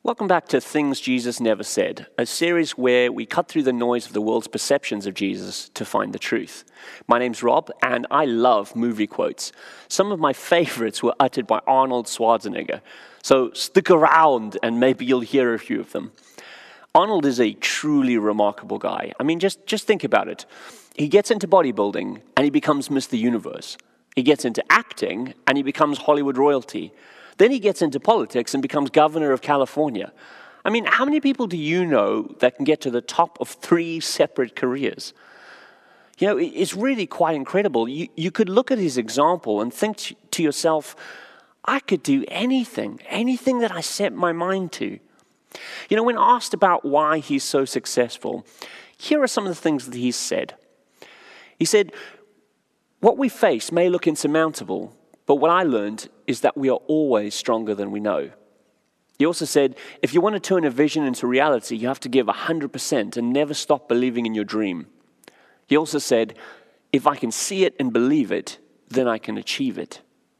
Welcome back to Things Jesus Never Said, a series where we cut through the noise of the world's perceptions of Jesus to find the truth. My name's Rob, and I love movie quotes. Some of my favorites were uttered by Arnold Schwarzenegger, so stick around and maybe you'll hear a few of them. Arnold is a truly remarkable guy. I mean, just think about it. He gets into bodybuilding and he becomes Mr. Universe. He gets into acting and he becomes Hollywood royalty. Then he gets into politics and becomes governor of California. I mean, how many people do you know that can get to the top of 3 separate careers? You know, it's really quite incredible. You could look at his example and think to yourself, I could do anything that I set my mind to. You know, when asked about why he's so successful, here are some of the things that he's said. He said, what we face may look insurmountable, but what I learned is that we are always stronger than we know. He also said, if you want to turn a vision into reality, you have to give 100% and never stop believing in your dream. He also said, if I can see it and believe it, then I can achieve it.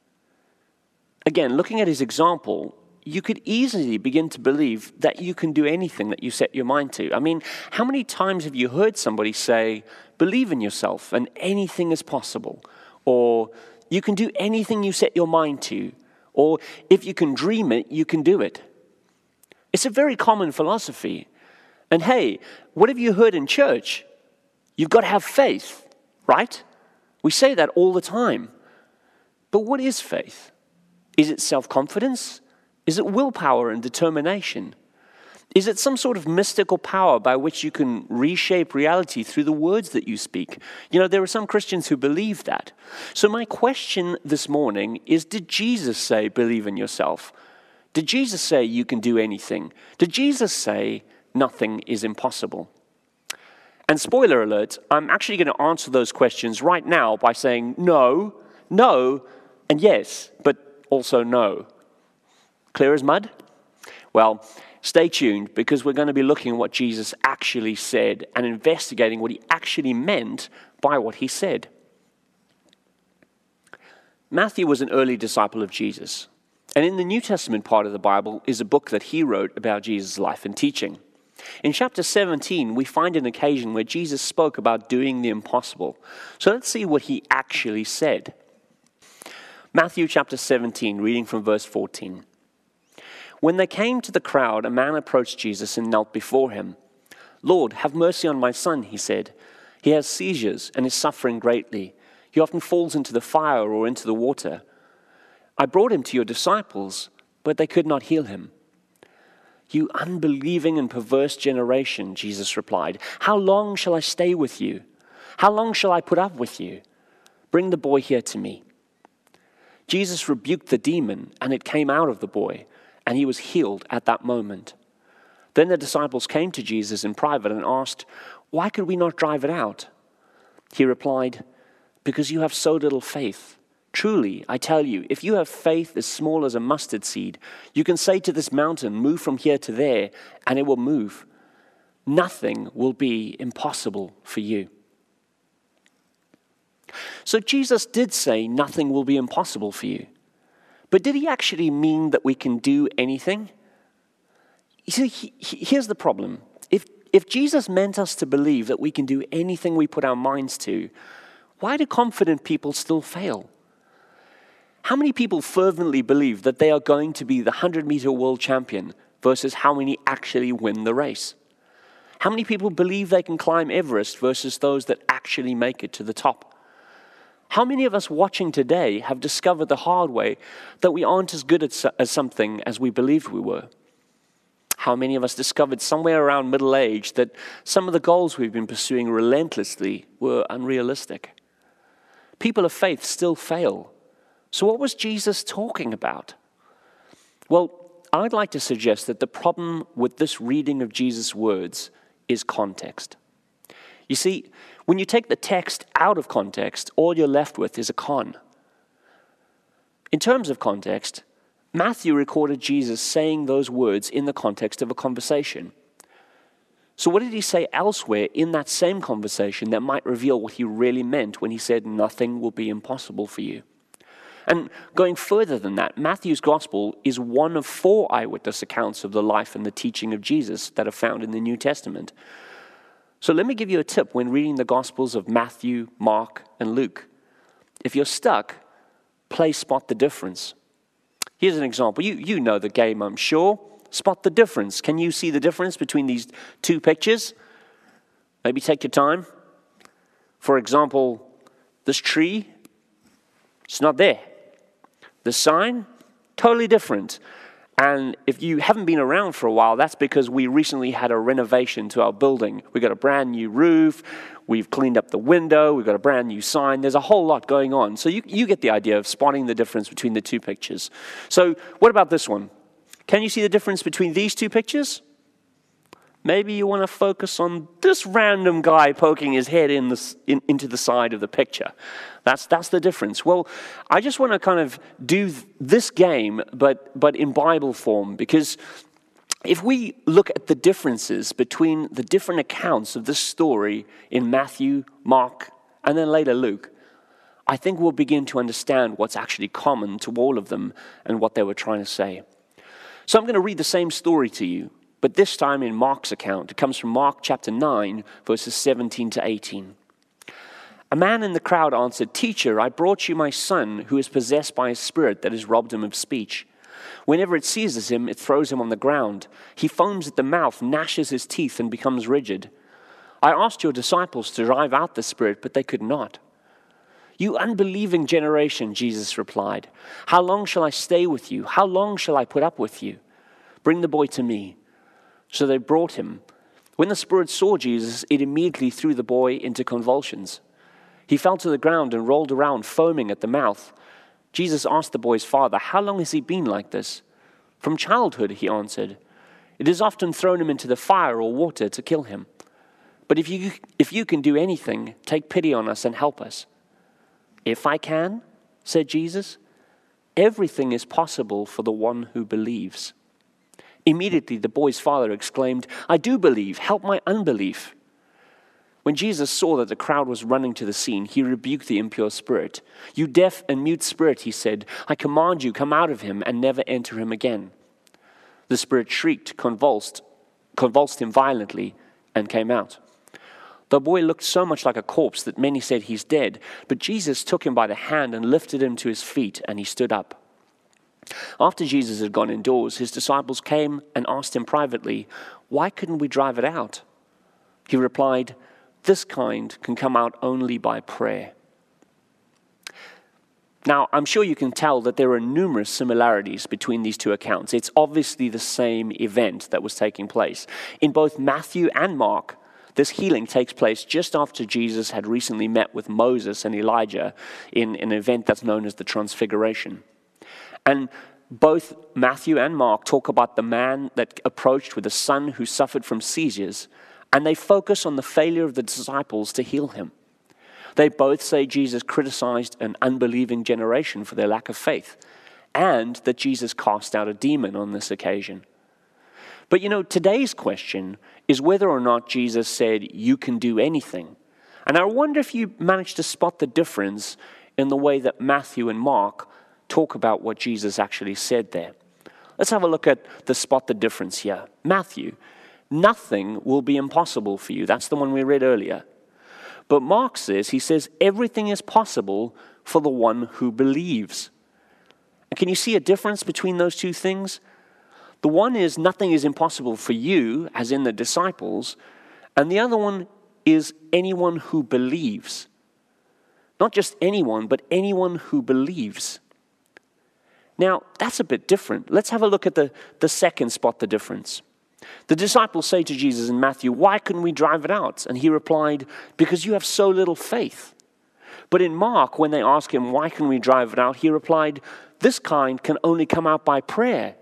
Again, looking at his example, you could easily begin to believe that you can do anything that you set your mind to. I mean, how many times have you heard somebody say, believe in yourself and anything is possible? Or you can do anything you set your mind to. Or if you can dream it, you can do it. It's a very common philosophy. And hey, what have you heard in church? You've got to have faith, right? We say that all the time. But what is faith? Is it self-confidence? Is it willpower and determination? Is it some sort of mystical power by which you can reshape reality through the words that you speak? You know, there are some Christians who believe that. So my question this morning is, did Jesus say, believe in yourself? Did Jesus say you can do anything? Did Jesus say nothing is impossible? And spoiler alert, I'm actually going to answer those questions right now by saying no, and yes, but also no. Clear as mud? Well, stay tuned, because we're going to be looking at what Jesus actually said and investigating what he actually meant by what he said. Matthew was an early disciple of Jesus, and in the New Testament part of the Bible is a book that he wrote about Jesus' life and teaching. In chapter 17, we find an occasion where Jesus spoke about doing the impossible. So let's see what he actually said. Matthew chapter 17, reading from verse 14. When they came to the crowd, a man approached Jesus and knelt before him. Lord, have mercy on my son, he said. He has seizures and is suffering greatly. He often falls into the fire or into the water. I brought him to your disciples, but they could not heal him. You unbelieving and perverse generation, Jesus replied, how long shall I stay with you? How long shall I put up with you? Bring the boy here to me. Jesus rebuked the demon, and it came out of the boy, and he was healed at that moment. Then the disciples came to Jesus in private and asked, why could we not drive it out? He replied, because you have so little faith. Truly, I tell you, if you have faith as small as a mustard seed, you can say to this mountain, move from here to there, and it will move. Nothing will be impossible for you. So Jesus did say nothing will be impossible for you. But did he actually mean that we can do anything? You see, here's the problem. If Jesus meant us to believe that we can do anything we put our minds to, why do confident people still fail? How many people fervently believe that they are going to be the 100-meter world champion versus how many actually win the race? How many people believe they can climb Everest versus those that actually make it to the top? How many of us watching today have discovered the hard way that we aren't as good at something as we believed we were? How many of us discovered somewhere around middle age that some of the goals we've been pursuing relentlessly were unrealistic? People of faith still fail. So what was Jesus talking about? Well, I'd like to suggest that the problem with this reading of Jesus' words is context. You see, when you take the text out of context, all you're left with is a con. In terms of context, Matthew recorded Jesus saying those words in the context of a conversation. So what did he say elsewhere in that same conversation that might reveal what he really meant when he said nothing will be impossible for you? And going further than that, Matthew's gospel is one of 4 eyewitness accounts of the life and the teaching of Jesus that are found in the New Testament. So let me give you a tip when reading the gospels of Matthew, Mark, and Luke. If you're stuck, play Spot the Difference. Here's an example. You know the game, I'm sure. Spot the difference. Can you see the difference between these 2 pictures? Maybe take your time. For example, this tree, it's not there. The sign, totally different. And if you haven't been around for a while, that's because we recently had a renovation to our building. We got a brand new roof. We've cleaned up the window. We've got a brand new sign. There's a whole lot going on. So you get the idea of spotting the difference between the 2 pictures. So what about this one? Can you see the difference between these 2 pictures? Maybe you want to focus on this random guy poking his head into the side of the picture. That's the difference. Well, I just want to kind of do this game, but in Bible form, because if we look at the differences between the different accounts of this story in Matthew, Mark, and then later Luke, I think we'll begin to understand what's actually common to all of them and what they were trying to say. So I'm going to read the same story to you, but this time in Mark's account. It comes from Mark chapter 9, verses 17 to 18. A man in the crowd answered, "Teacher, I brought you my son who is possessed by a spirit that has robbed him of speech. Whenever it seizes him, it throws him on the ground. He foams at the mouth, gnashes his teeth, and becomes rigid. I asked your disciples to drive out the spirit, but they could not." "You unbelieving generation," Jesus replied, "how long shall I stay with you? How long shall I put up with you? Bring the boy to me." So they brought him. When the spirit saw Jesus, it immediately threw the boy into convulsions. He fell to the ground and rolled around, foaming at the mouth. Jesus asked the boy's father, "How long has he been like this?" "From childhood," he answered. "It has often thrown him into the fire or water to kill him. But if you can do anything, take pity on us and help us." "If I can," said Jesus, "everything is possible for the one who believes." Immediately the boy's father exclaimed, "I do believe, help my unbelief." When Jesus saw that the crowd was running to the scene, he rebuked the impure spirit. "You deaf and mute spirit," he said, "I command you, come out of him and never enter him again." The spirit shrieked, convulsed him violently, and came out. The boy looked so much like a corpse that many said he's dead, but Jesus took him by the hand and lifted him to his feet, and he stood up. After Jesus had gone indoors, his disciples came and asked him privately, "Why couldn't we drive it out?" He replied, "This kind can come out only by prayer." Now, I'm sure you can tell that there are numerous similarities between these 2 accounts. It's obviously the same event that was taking place. In both Matthew and Mark, this healing takes place just after Jesus had recently met with Moses and Elijah in an event that's known as the Transfiguration. And both Matthew and Mark talk about the man that approached with a son who suffered from seizures, and they focus on the failure of the disciples to heal him. They both say Jesus criticized an unbelieving generation for their lack of faith, and that Jesus cast out a demon on this occasion. But today's question is whether or not Jesus said, "You can do anything." And I wonder if you managed to spot the difference in the way that Matthew and Mark talk about what Jesus actually said there. Let's have a look at the spot the difference here. Matthew, "Nothing will be impossible for you." That's the one we read earlier. But Mark he says, "Everything is possible for the one who believes." And can you see a difference between those 2 things? The one is nothing is impossible for you, as in the disciples, and the other one is anyone who believes. Not just anyone, but anyone who believes. Now, that's a bit different. Let's have a look at the second spot the difference. The disciples say to Jesus in Matthew, "Why couldn't we drive it out?" And he replied, "Because you have so little faith." But in Mark, when they ask him, "Why can we drive it out?" he replied, "This kind can only come out by prayer."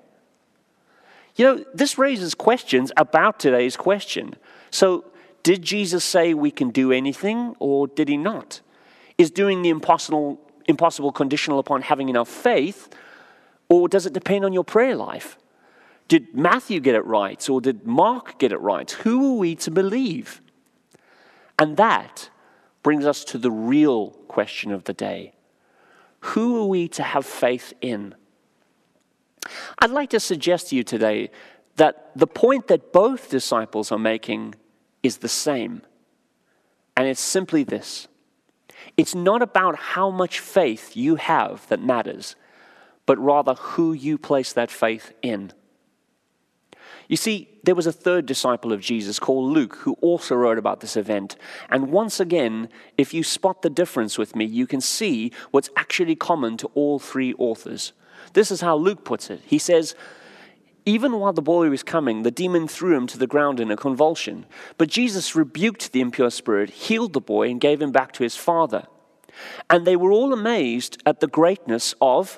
This raises questions about today's question. So, did Jesus say we can do anything, or did he not? Is doing the impossible conditional upon having enough faith, or does it depend on your prayer life? Did Matthew get it right, or did Mark get it right? Who are we to believe? And that brings us to the real question of the day. Who are we to have faith in? I'd like to suggest to you today that the point that both disciples are making is the same. And it's simply this. It's not about how much faith you have that matters, but rather who you place that faith in. You see, there was a third disciple of Jesus called Luke who also wrote about this event. And once again, if you spot the difference with me, you can see what's actually common to all three authors. This is how Luke puts it. He says, even while the boy was coming, the demon threw him to the ground in a convulsion. But Jesus rebuked the impure spirit, healed the boy, and gave him back to his father. And they were all amazed at the greatness of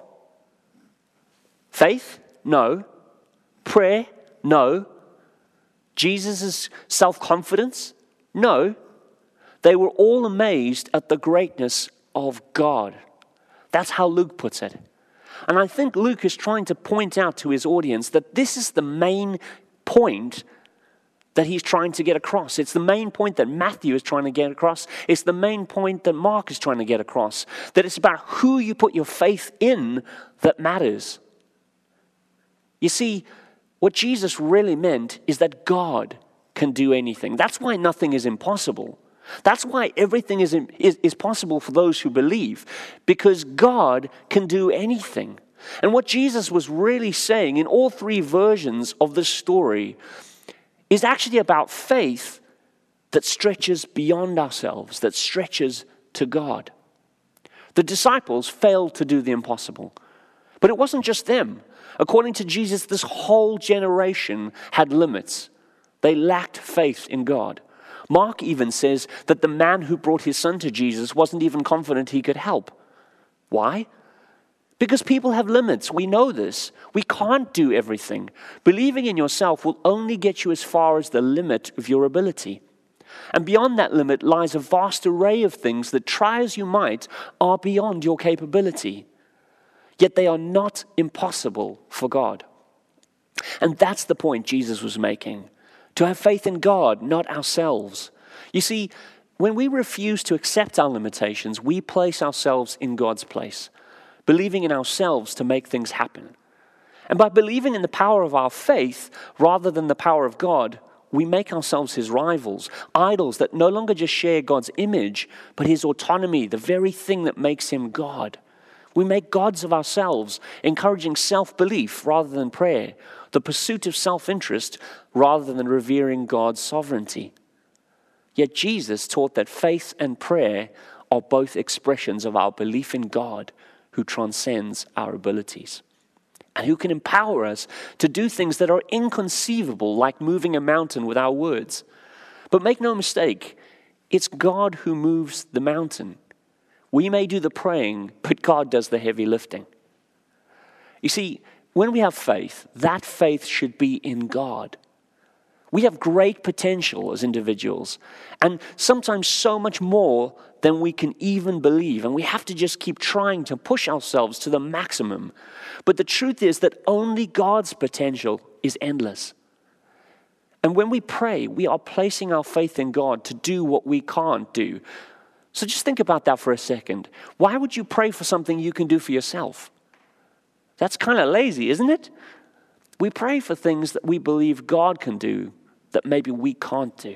faith? No. Prayer? No. Jesus' self-confidence? No. They were all amazed at the greatness of God. That's how Luke puts it. And I think Luke is trying to point out to his audience that this is the main point that he's trying to get across. It's the main point that Matthew is trying to get across. It's the main point that Mark is trying to get across. That it's about who you put your faith in that matters. You see, what Jesus really meant is that God can do anything. That's why nothing is impossible. That's why everything is possible for those who believe, because God can do anything. And what Jesus was really saying in all three versions of this story is actually about faith that stretches beyond ourselves, that stretches to God. The disciples failed to do the impossible, but it wasn't just them. According to Jesus, this whole generation had limits. They lacked faith in God. Mark even says that the man who brought his son to Jesus wasn't even confident he could help. Why? Because people have limits. We know this. We can't do everything. Believing in yourself will only get you as far as the limit of your ability. And beyond that limit lies a vast array of things that, try as you might, are beyond your capability. Yet they are not impossible for God. And that's the point Jesus was making. To have faith in God, not ourselves. You see, when we refuse to accept our limitations, we place ourselves in God's place, believing in ourselves to make things happen. And by believing in the power of our faith rather than the power of God, we make ourselves his rivals, idols that no longer just share God's image, but his autonomy, the very thing that makes him God. We make gods of ourselves, encouraging self-belief rather than prayer, the pursuit of self-interest rather than revering God's sovereignty. Yet Jesus taught that faith and prayer are both expressions of our belief in God who transcends our abilities and who can empower us to do things that are inconceivable, like moving a mountain with our words. But make no mistake, it's God who moves the mountain. We may do the praying, but God does the heavy lifting. You see, when we have faith, that faith should be in God. We have great potential as individuals, and sometimes so much more than we can even believe, and we have to just keep trying to push ourselves to the maximum. But the truth is that only God's potential is endless. And when we pray, we are placing our faith in God to do what we can't do. So just think about that for a second. Why would you pray for something you can do for yourself? That's kind of lazy, isn't it? We pray for things that we believe God can do that maybe we can't do.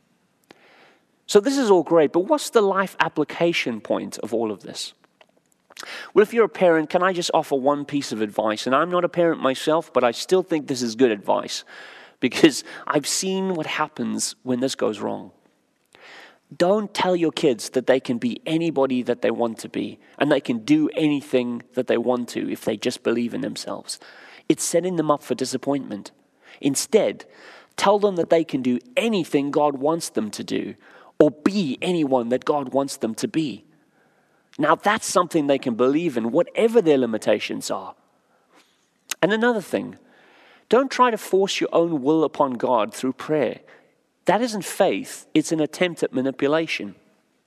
So this is all great, but what's the life application point of all of this? Well, if you're a parent, can I just offer one piece of advice? And I'm not a parent myself, but I still think this is good advice because I've seen what happens when this goes wrong. Don't tell your kids that they can be anybody that they want to be and they can do anything that they want to if they just believe in themselves. It's setting them up for disappointment. Instead, tell them that they can do anything God wants them to do or be anyone that God wants them to be. Now that's something they can believe in, whatever their limitations are. And another thing, don't try to force your own will upon God through prayer. That isn't faith, it's an attempt at manipulation.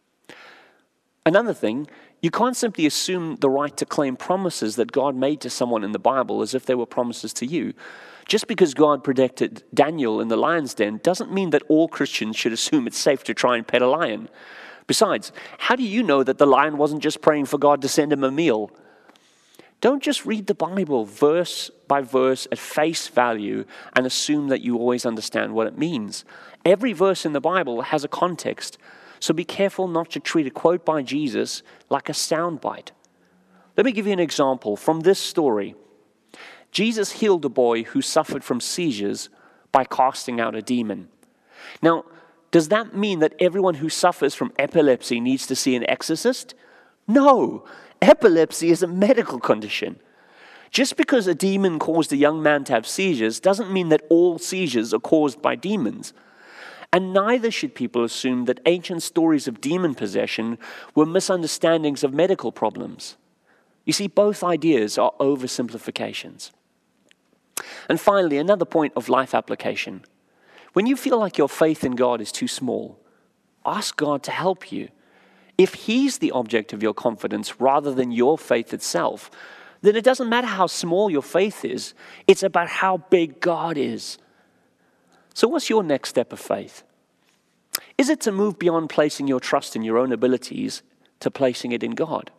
Another thing, you can't simply assume the right to claim promises that God made to someone in the Bible as if they were promises to you. Just because God protected Daniel in the lion's den doesn't mean that all Christians should assume it's safe to try and pet a lion. Besides, how do you know that the lion wasn't just praying for God to send him a meal? Don't just read the Bible verse by verse at face value and assume that you always understand what it means. Every verse in the Bible has a context, so be careful not to treat a quote by Jesus like a soundbite. Let me give you an example from this story. Jesus healed a boy who suffered from seizures by casting out a demon. Now, does that mean that everyone who suffers from epilepsy needs to see an exorcist? No. Epilepsy is a medical condition. Just because a demon caused a young man to have seizures doesn't mean that all seizures are caused by demons. And neither should people assume that ancient stories of demon possession were misunderstandings of medical problems. You see, both ideas are oversimplifications. And finally, another point of life application. When you feel like your faith in God is too small, ask God to help you. If He's the object of your confidence rather than your faith itself, then it doesn't matter how small your faith is. It's about how big God is. So what's your next step of faith? Is it to move beyond placing your trust in your own abilities to placing it in God?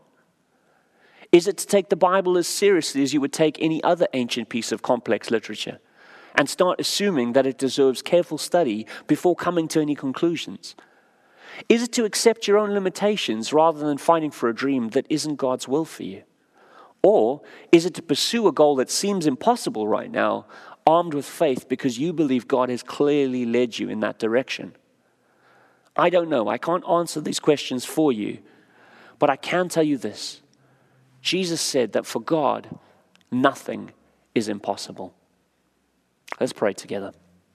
Is it to take the Bible as seriously as you would take any other ancient piece of complex literature and start assuming that it deserves careful study before coming to any conclusions? Is it to accept your own limitations rather than fighting for a dream that isn't God's will for you? Or is it to pursue a goal that seems impossible right now, armed with faith because you believe God has clearly led you in that direction? I don't know. I can't answer these questions for you, but I can tell you this. Jesus said that for God, nothing is impossible. Let's pray together.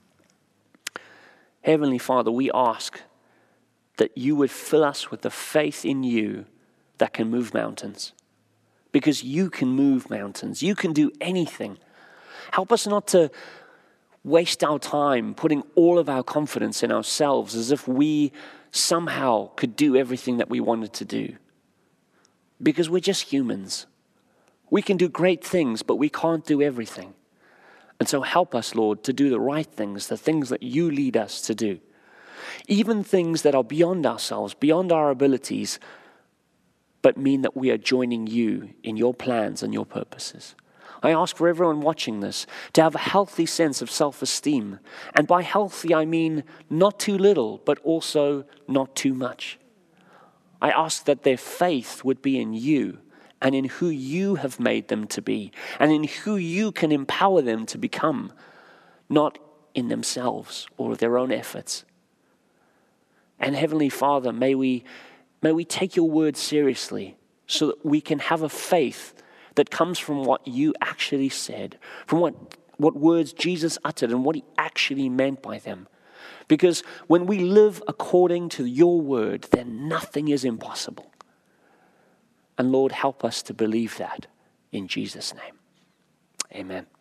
Heavenly Father, we ask that you would fill us with the faith in you that can move mountains. Because you can move mountains. You can do anything. Help us not to waste our time putting all of our confidence in ourselves as if we somehow could do everything that we wanted to do. Because we're just humans. We can do great things, but we can't do everything. And so help us, Lord, to do the right things, the things that you lead us to do. Even things that are beyond ourselves, beyond our abilities, but mean that we are joining you in your plans and your purposes. I ask for everyone watching this to have a healthy sense of self-esteem. And by healthy, I mean not too little, but also not too much. I ask that their faith would be in you and in who you have made them to be and in who you can empower them to become, not in themselves or their own efforts. And Heavenly Father, may we take your word seriously so that we can have a faith that comes from what you actually said, from what words Jesus uttered and what he actually meant by them. Because when we live according to your word, then nothing is impossible. And Lord, help us to believe that in Jesus' name. Amen.